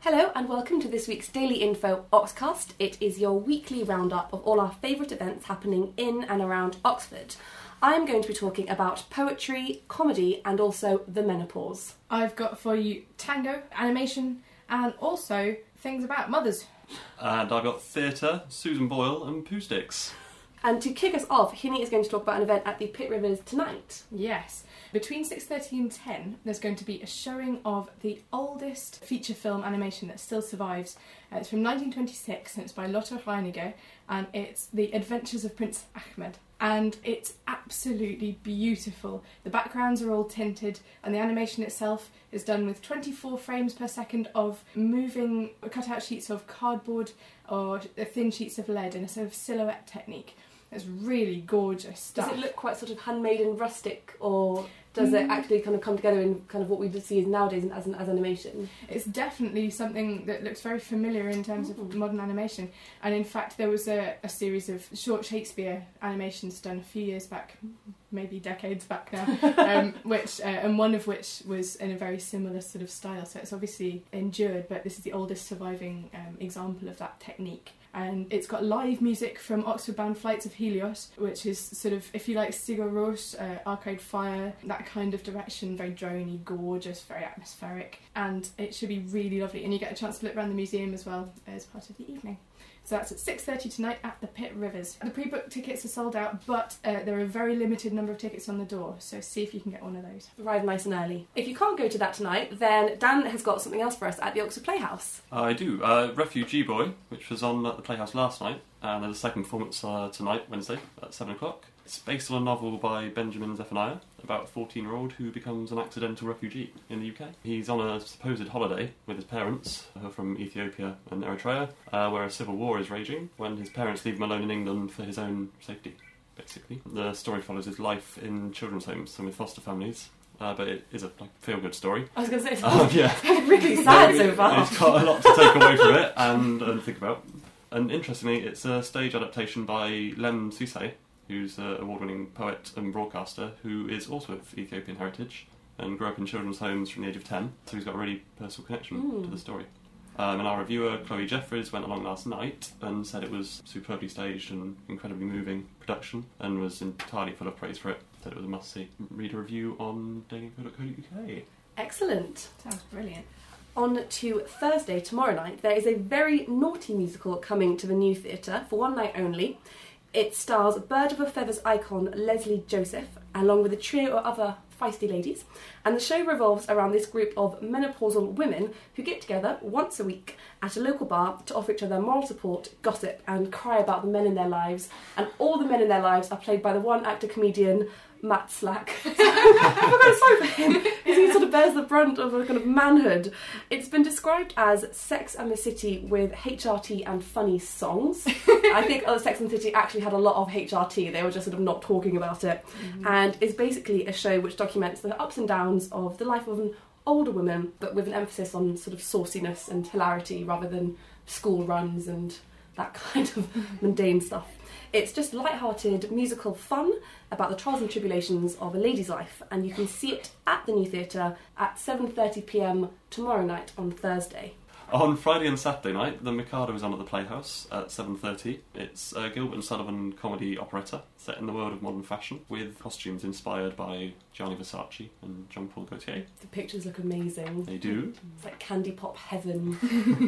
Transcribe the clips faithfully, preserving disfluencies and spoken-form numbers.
Hello and welcome to this week's Daily Info Oxcast. It is your weekly roundup of all our favourite events happening in and around Oxford. I'm going to be talking about poetry, comedy and also the menopause. I've got for you tango, animation and also things about mothers. And I've got theatre, Susan Boyle and Pooh Sticks. And to kick us off, Hinny is going to talk about an event at the Pitt Rivers tonight. Yes. Between six thirty and ten, there's going to be a showing of the oldest feature film animation that still survives. Uh, it's from nineteen twenty-six and it's by Lotte Reiniger and it's The Adventures of Prince Ahmed. And it's absolutely beautiful. The backgrounds are all tinted and the animation itself is done with twenty-four frames per second of moving cut-out sheets of cardboard or thin sheets of lead in a sort of silhouette technique. It's really gorgeous stuff. Does it look quite sort of handmade and rustic, or does mm. it actually kind of come together in kind of what we see nowadays as, an, as animation? It's definitely something that looks very familiar in terms Ooh. of modern animation. And in fact, there was a, a series of short Shakespeare animations done a few years back, maybe decades back now, um, which uh, and one of which was in a very similar sort of style. So it's obviously endured, but this is the oldest surviving um, example of that technique. And it's got live music from Oxford-bound Flights of Helios, which is sort of, if you like, Sigur Rós, uh, Arcade Fire, that kind of direction, very droney, gorgeous, very atmospheric. And it should be really lovely. And you get a chance to look around the museum as well as part of the evening. So that's at six thirty tonight at the Pitt Rivers. The pre-booked tickets are sold out, but uh, there are a very limited number of tickets on the door, so see if you can get one of those. Arrive nice and early. If you can't go to that tonight, then Dan has got something else for us at the Oxford Playhouse. I do. Uh, Refugee Boy, which was on at the Playhouse last night, and there's a second performance uh, tonight, Wednesday, at seven o'clock. It's based on a novel by Benjamin Zephaniah, about a fourteen-year-old who becomes an accidental refugee in the U K. He's on a supposed holiday with his parents, who are from Ethiopia and Eritrea, uh, where a civil war is raging, when his parents leave him alone in England for his own safety, basically. The story follows his life in children's homes and with foster families. Uh, but it is a like, feel-good story. I was going to say, it's um, yeah. really sad so far. It's got a lot to take away from it and, and think about. And interestingly, it's a stage adaptation by Lem Susay, who's an award-winning poet and broadcaster who is also of Ethiopian heritage and grew up in children's homes from the age of ten, so he's got a really personal connection mm. to the story. Um, and our reviewer, Chloe Jeffries, went along last night and said it was superbly staged and incredibly moving production and was entirely full of praise for it. Said it was a must-see. Read a review on daily info dot co dot U K. Excellent. Sounds brilliant. On to Thursday, tomorrow night, there is a very naughty musical coming to the New Theatre for one night only. It stars Bird of a Feather's icon Leslie Joseph, along with a trio of other feisty ladies, and the show revolves around this group of menopausal women who get together once a week at a local bar to offer each other moral support, gossip, and cry about the men in their lives. And all the men in their lives are played by the one actor comedian Matt Slack. I feel kind of sorry for him because he sort of bears the brunt of a kind of manhood. It's been described as Sex and the City with H R T and funny songs. I think oh, Sex and the City actually had a lot of H R T. They were just sort of not talking about it. Mm-hmm. And it's basically a show which documents the ups and downs of the life of an older woman, but with an emphasis on sort of sauciness and hilarity rather than school runs and that kind of mundane stuff. It's just light-hearted musical fun about the trials and tribulations of a lady's life, and you can see it at the New Theatre at seven thirty p m tomorrow night on Thursday. On Friday and Saturday night, The Mikado is on at the Playhouse at seven thirty. It's a Gilbert and Sullivan comedy operetta set in the world of modern fashion with costumes inspired by Gianni Versace and Jean-Paul Gaultier. The pictures look amazing. They do. It's like candy pop heaven.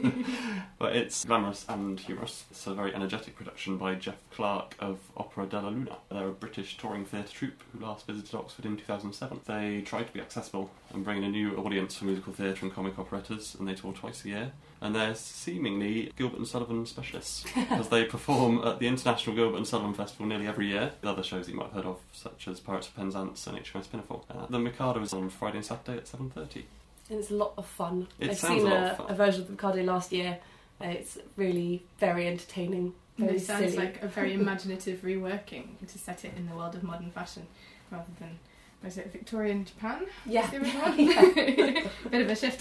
But it's glamorous and humorous. It's a very energetic production by Jeff Clark of Opera della Luna. They're a British touring theatre troupe who last visited Oxford in two thousand seven. They try to be accessible and bring in a new audience for musical theatre and comic operettas, and they tour twice a year. And they're seemingly Gilbert and Sullivan specialists, as they perform at the International Gilbert and Sullivan Festival nearly every year, with other shows that you might have heard of, such as Pirates of Penzance and H M S Pinafore. Uh, the Mikado is on Friday and Saturday at seven thirty. And it's a lot of fun. It I've sounds seen a, lot a, of fun. a version of the Mikado last year. Uh, it's really very entertaining. Very It sounds silly. like a very imaginative reworking to set it in the world of modern fashion, rather than, was it Victorian Japan? Yeah. The original one? Yeah. Bit of a shift.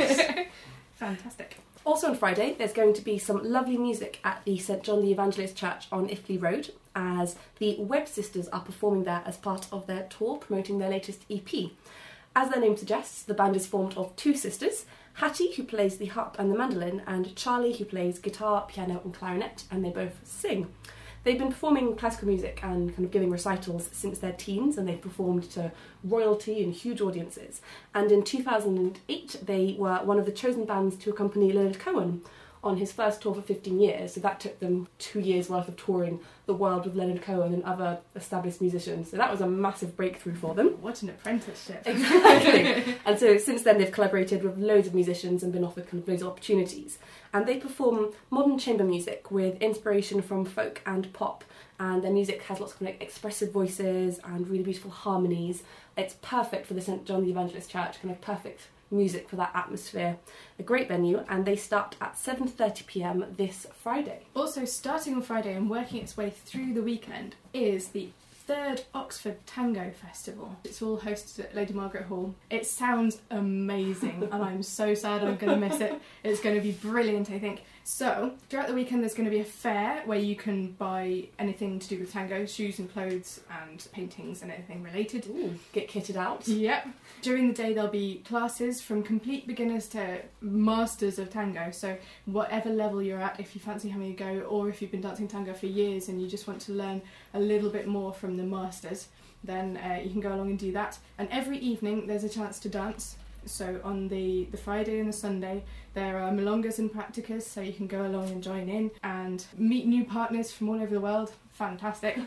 Fantastic. Also on Friday, there's going to be some lovely music at the St John the Evangelist Church on Iffley Road, as the Webb Sisters are performing there as part of their tour promoting their latest E P. As their name suggests, the band is formed of two sisters, Hattie, who plays the harp and the mandolin, and Charlie, who plays guitar, piano and clarinet, and they both sing. They've been performing classical music and kind of giving recitals since their teens, and they've performed to royalty and huge audiences. And in two thousand eight, they were one of the chosen bands to accompany Leonard Cohen on his first tour for fifteen years. So that took them two years worth of touring the world with Leonard Cohen and other established musicians. So that was a massive breakthrough for them. What an apprenticeship. Exactly. And so since then they've collaborated with loads of musicians and been offered kind of loads of opportunities. And they perform modern chamber music with inspiration from folk and pop. And their music has lots of kind of expressive voices and really beautiful harmonies. It's perfect for the Saint John the Evangelist Church, kind of perfect music for that atmosphere. A great venue, and they start at seven thirty p m this Friday. Also, starting on Friday and working its way through the weekend is the third Oxford Tango Festival. It's all hosted at Lady Margaret Hall. It sounds amazing and I'm so sad I'm going to miss it. It's going to be brilliant, I think. So, throughout the weekend there's going to be a fair where you can buy anything to do with tango, shoes and clothes and paintings and anything related. Ooh, get kitted out. Yep. During the day there'll be classes from complete beginners to masters of tango, so whatever level you're at, if you fancy having a go, or if you've been dancing tango for years and you just want to learn a little bit more from the masters, then uh, you can go along and do that. And every evening there's a chance to dance. So on the, the Friday and the Sunday there are milongas and practicas, so you can go along and join in and meet new partners from all over the world. Fantastic.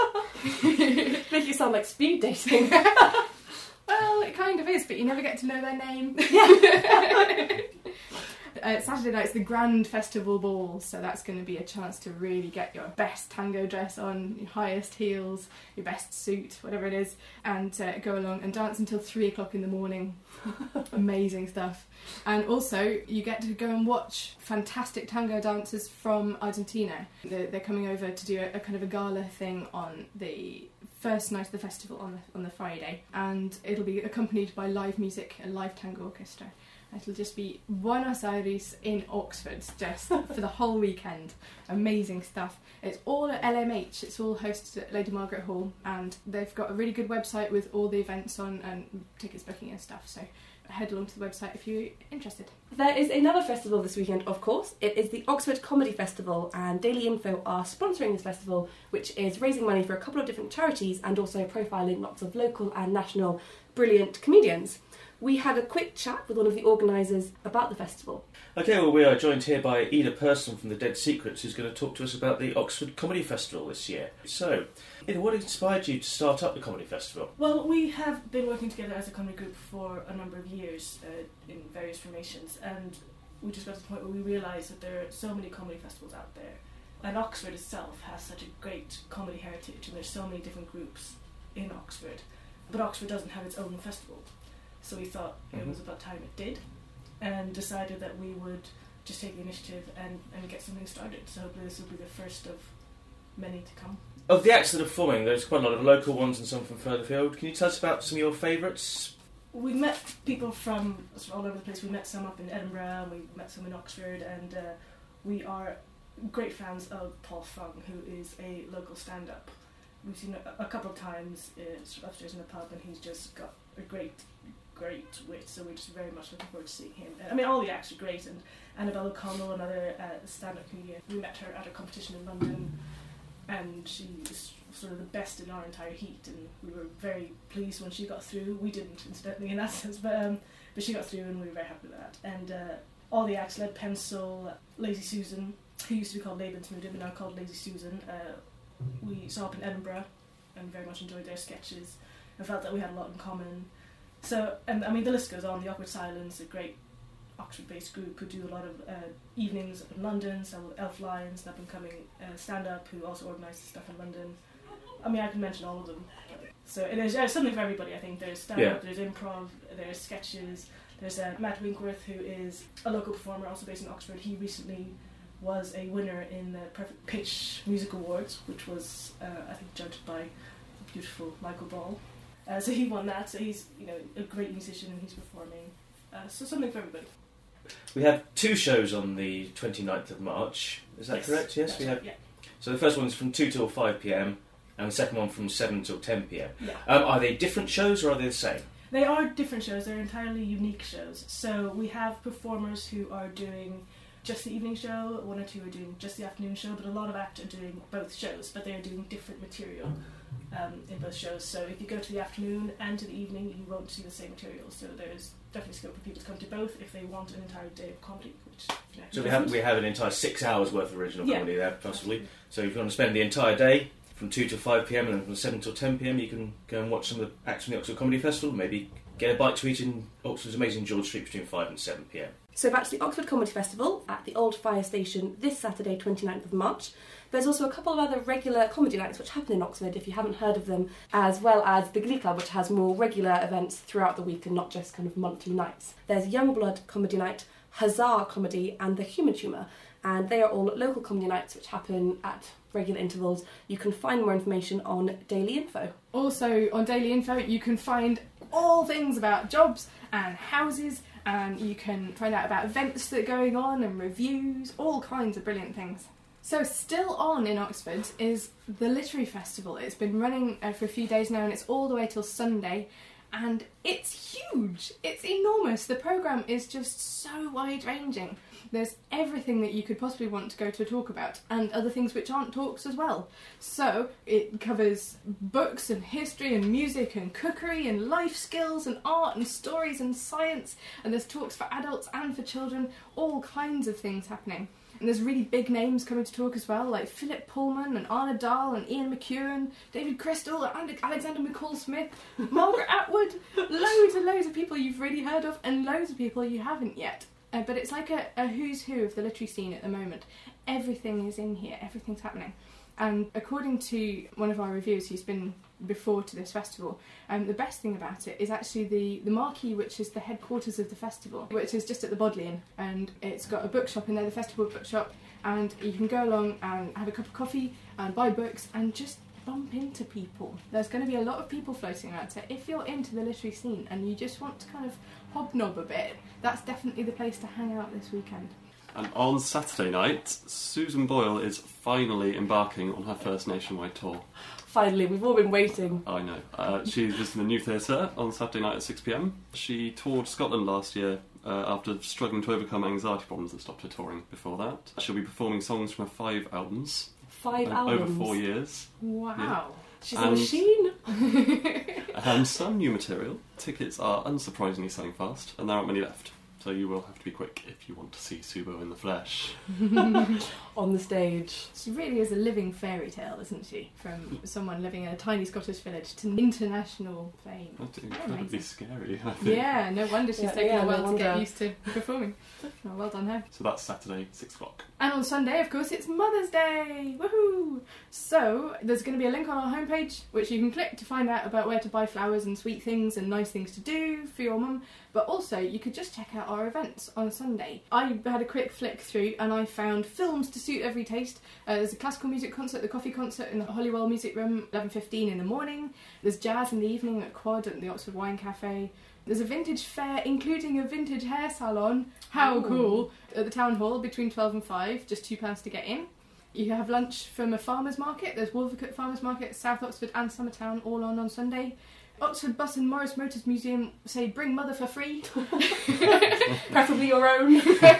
Make you sound like speed dating. Well, it kind of is, but you never get to know their name. Yeah. Uh, Saturday night's the Grand Festival Ball, so that's going to be a chance to really get your best tango dress on, your highest heels, your best suit, whatever it is, and uh, go along and dance until three o'clock in the morning. Amazing stuff. And also, you get to go and watch fantastic tango dancers from Argentina. They're, they're coming over to do a, a kind of a gala thing on the first night of the festival on the, on the Friday, and it'll be accompanied by live music, a live tango orchestra. It'll just be Buenos Aires in Oxford, just for the whole weekend. Amazing stuff. It's all at L M H, it's all hosted at Lady Margaret Hall, and they've got a really good website with all the events on and tickets booking and stuff, so head along to the website if you're interested. There is another festival this weekend, of course. It is the Oxford Comedy Festival, and Daily Info are sponsoring this festival, which is raising money for a couple of different charities and also profiling lots of local and national brilliant comedians. We had a quick chat with one of the organisers about the festival. Okay, well, we are joined here by Ida Person from the Dead Secrets, who's going to talk to us about the Oxford Comedy Festival this year. So, Ida, what inspired you to start up the Comedy Festival? Well, we have been working together as a comedy group for a number of years uh, in various formations, and we just got to the point where we realised that there are so many comedy festivals out there, and Oxford itself has such a great comedy heritage, and there's so many different groups in Oxford, but Oxford doesn't have its own festival. So we thought mm-hmm. it was about time it did, and decided that we would just take the initiative and, and get something started. So hopefully this will be the first of many to come. Of the acts that are forming, there's quite a lot of local ones and some from further field. Can you tell us about some of your favourites? We met people from all over the place. We met some up in Edinburgh, we met some in Oxford, and uh, we are great fans of Paul Fung, who is a local stand-up. We've seen a, a couple of times uh, upstairs in the pub, and he's just got a great great wit, so we're just very much looking forward to seeing him. I mean, all the acts are great, and Annabelle O'Connell, another uh, stand-up comedian, we met her at a competition in London, and she was sort of the best in our entire heat, and we were very pleased when she got through. We didn't, incidentally, in that sense, but um, but she got through, and we were very happy with that. And uh, all the acts, Lead Pencil, Lazy Susan, who used to be called Lebensmüde, but now called Lazy Susan, uh, we saw up in Edinburgh, and very much enjoyed their sketches, and felt that we had a lot in common. So, and I mean, the list goes on. The Awkward Silence, a great Oxford-based group who do a lot of uh, evenings in London, so with Elf Lions, an up-and-coming uh, stand-up who also organises stuff in London. I mean, I can mention all of them. So there's uh, something for everybody, I think. There's stand-up, yeah. There's improv, there's sketches. There's uh, Matt Winkworth, who is a local performer, also based in Oxford. He recently was a winner in the Perfect Pitch Music Awards, which was, uh, I think, judged by the beautiful Michael Ball. Uh, so he won that, so he's, you know, a great musician and he's performing. Uh, so something for everybody. We have two shows on the twenty-ninth of March, is that yes, correct? Yes, we have. Right, yeah. So the first one's from two till five p m and the second one from seven till ten p m. Yeah. Um, are they different shows or are they the same? They are different shows, they're entirely unique shows. So we have performers who are doing just the evening show, one or two are doing just the afternoon show, but a lot of acts are doing both shows, but they're doing different material um, in both shows. So if you go to the afternoon and to the evening, you won't see the same material. So there's definitely scope for people to come to both if they want an entire day of comedy. Which, you know, So we have we have an entire six hours worth of original Yeah. comedy there, possibly. So if you want to spend the entire day, from two till five p m and then from seven till ten p m, you can go and watch some of the acts from the Oxford Comedy Festival, maybe get a bite to eat in Oxford's amazing George Street between five and seven p m. So back to the Oxford Comedy Festival at the Old Fire Station this Saturday, twenty-ninth of March. There's also a couple of other regular comedy nights which happen in Oxford, if you haven't heard of them, as well as the Glee Club, which has more regular events throughout the week and not just kind of monthly nights. There's Youngblood Comedy Night, Huzzah Comedy and The Human Tumour, and they are all local comedy nights which happen at regular intervals. You can find more information on Daily Info. Also, on Daily Info, you can find all things about jobs and houses, and you can find out about events that are going on and reviews, all kinds of brilliant things. So still on in Oxford is the Literary Festival. It's been running uh, for a few days now, and it's all the way till Sunday, and it's huge. It's enormous. The programme is just so wide-ranging. There's everything that you could possibly want to go to a talk about, and other things which aren't talks as well. So it covers books and history and music and cookery and life skills and art and stories and science, and there's talks for adults and for children, all kinds of things happening. And there's really big names coming to talk as well, like Philip Pullman and Arne Dahl and Ian McEwan, David Crystal and Alexander McCall-Smith, Margaret Atwood, loads and loads of people you've really heard of and loads of people you haven't yet. Uh, but it's like a, a who's who of the literary scene at the moment. Everything is in here, everything's happening. And according to one of our reviewers who's been before to this festival, um, the best thing about it is actually the, the marquee, which is the headquarters of the festival, which is just at the Bodleian, and it's got a bookshop in there, the festival bookshop, and you can go along and have a cup of coffee and buy books and just bump into people. There's going to be a lot of people floating around, so if you're into the literary scene and you just want to kind of hobnob a bit, that's definitely the place to hang out this weekend. And on Saturday night, Susan Boyle is finally embarking on her first nationwide tour. Finally, we've all been waiting. I know. Uh, she's visiting the New Theatre on Saturday night at six p m. She toured Scotland last year uh, after struggling to overcome anxiety problems that stopped her touring before that. She'll be performing songs from her five albums. Five uh, albums? Over four years. Wow. Yeah. She's And- a machine. And some new material. Tickets are unsurprisingly selling fast, and there aren't many left. So you will have to be quick if you want to see Subo in the flesh. On the stage. She really is a living fairy tale, isn't she? From someone living in a tiny Scottish village to international fame. That's Oh, incredibly amazing. scary, I think. Yeah, no wonder she's Yeah, taken yeah, a no while to get wonder. used to performing. Oh, well done her. So that's Saturday, six o'clock. And on Sunday, of course, it's Mother's Day! Woohoo! So, there's going to be a link on our homepage which you can click to find out about where to buy flowers and sweet things and nice things to do for your mum. But also, you could just check out our events on Sunday. I had a quick flick through and I found films to suit every taste. Uh, there's a classical music concert, the coffee concert in the Holywell Music Room, eleven fifteen in the morning. There's jazz in the evening at Quad at the Oxford Wine Cafe. There's a vintage fair, including a vintage hair salon. How Ooh. cool! At the Town Hall between twelve and five, just two pounds to get in. You have lunch from a farmer's market. There's Wolvercote Farmer's Market, South Oxford and Summertown, all on on Sunday. Oxford Bus and Morris Motors Museum say bring mother for free. Preferably your own.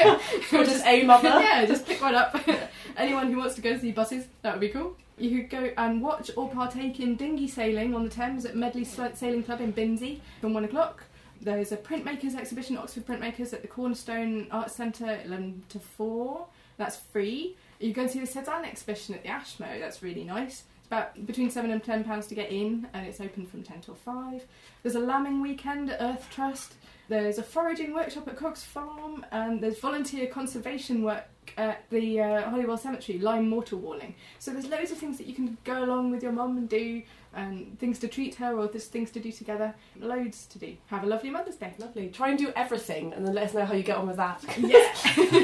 Or just a mother. Yeah, just pick one up. Anyone who wants to go see buses, that would be cool. You could go and watch or partake in dinghy sailing on the Thames at Medley Sailing Club in Binsey from one o'clock. There's a printmakers exhibition, Oxford Printmakers at the Cornerstone Arts Centre, eleven to four. That's free. You go and see the Cezanne exhibition at the Ashmo. That's really nice. It's about between seven and ten pounds to get in, and it's open from ten till five. There's a lambing weekend at Earth Trust. There's a foraging workshop at Cox Farm, and there's volunteer conservation work at the uh, Holywell Cemetery, lime mortar walling. So there's loads of things that you can go along with your mum and do, and things to treat her or just things to do together. Loads to do. Have a lovely Mother's Day. Lovely. Try and do everything and then let us know how you get on with that. Yeah.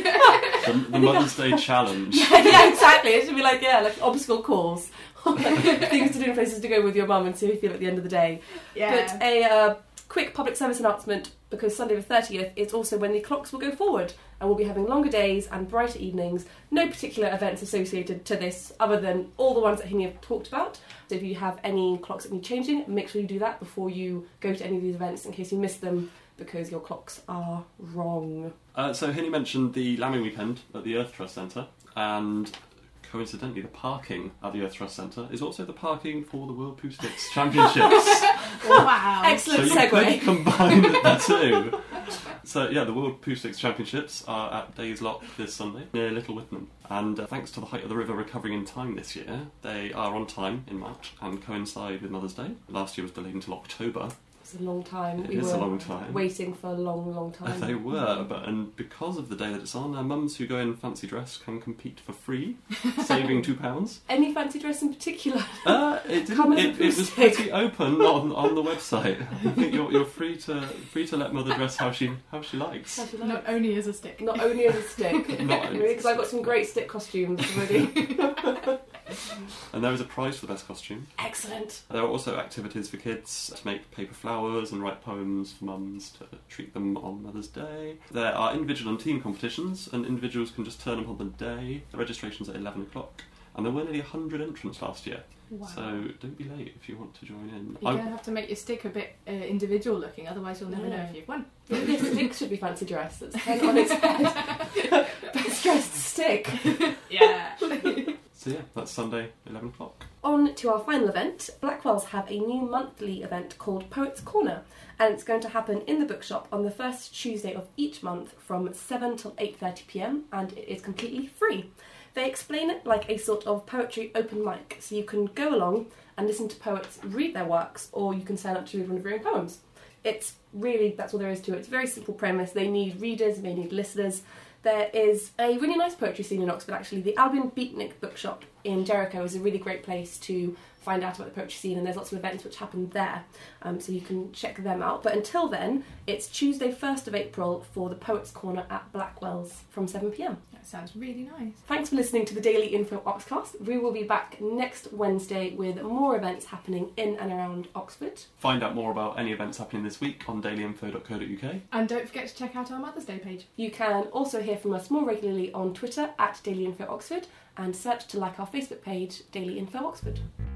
The, the Mother's Day Challenge. yeah, yeah, exactly. It should be like, yeah, like obstacle course. Things to do and places to go with your mum and see how you feel at the end of the day. Yeah. But a uh, quick public service announcement, because Sunday the thirtieth is also when the clocks will go forward and we'll be having longer days and brighter evenings. No particular events associated to this other than all the ones that Hinny have talked about. So if you have any clocks that need changing, make sure you do that before you go to any of these events in case you miss them because your clocks are wrong. Uh, so Hinny mentioned the Lambing Weekend at the Earth Trust Centre, and coincidentally the parking at the Earth Trust Centre is also the parking for the World Poo Sticks Championships. Wow. Excellent so you segue. could combine the two. So yeah, the World Poo Sticks Championships are at Days Lock this Sunday near Little Whitman, and uh, thanks to the Height of the River recovering in time this year, they are on time in March and coincide with Mother's Day. Last year was delayed until October. It's a long time. It we is were a long time. waiting for a long, long time. They were, but and because of the day that it's on, uh, mums who go in fancy dress can compete for free, saving two pounds. Any fancy dress in particular? Uh, it, Come didn't, as it, a it was stick. pretty open on, on the website. I think you're, you're free to free to let mother dress how she how she likes. Not only as a stick. Not only as a stick. Not only as a Because I've got some great stick costumes already. And there is a prize for the best costume. Excellent. There are also activities for kids to make paper flowers and write poems for mums to treat them on Mother's Day. There are individual and team competitions, and individuals can just turn up on the day. The registration's at eleven o'clock, and there were nearly one hundred entrants last year. Wow. So don't be late if you want to join in. You're I- going to have to make your stick a bit uh, individual looking, otherwise you'll never Yeah. know if you've won. This stick should be fancy dress. It's head on its head. Best dressed stick. Yeah. So yeah, that's Sunday, eleven o'clock. On to our final event. Blackwell's have a new monthly event called Poets Corner, and it's going to happen in the bookshop on the first Tuesday of each month from seven till eight thirty p m, and it is completely free. They explain it like a sort of poetry open mic, so you can go along and listen to poets read their works, or you can sign up to read one of your own poems. It's really, that's all there is to it. It's a very simple premise. They need readers, they need listeners. There is a really nice poetry scene in Oxford, actually. The Albion Beatnik bookshop in Jericho is a really great place to find out about the poetry scene, and there's lots of events which happen there, um, so you can check them out. But until then, it's Tuesday first of April for the Poets Corner at Blackwell's from seven p m. That sounds really nice. Thanks for listening to the Daily Info Oxcast. We will be back next Wednesday with more events happening in and around Oxford. Find out more about any events happening this week on daily info dot co dot u k. And don't forget to check out our Mother's Day page. You can also hear from us more regularly on Twitter at Daily Info Oxford, and search to like our Facebook page, Daily Info Oxford.